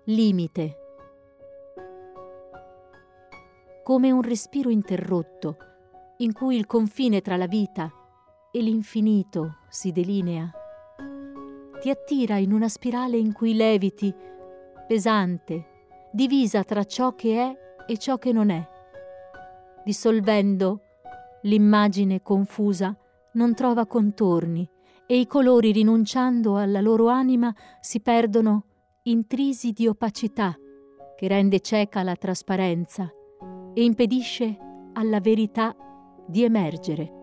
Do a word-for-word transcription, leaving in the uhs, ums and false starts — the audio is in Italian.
limite. Come un respiro interrotto, in cui il confine tra la vita e l'infinito si delinea. Ti attira in una spirale in cui leviti, pesante, divisa tra ciò che è e ciò che non è. Dissolvendo, l'immagine confusa non trova contorni e i colori, rinunciando alla loro anima, si perdono intrisi di opacità che rende cieca la trasparenza e impedisce alla verità di emergere.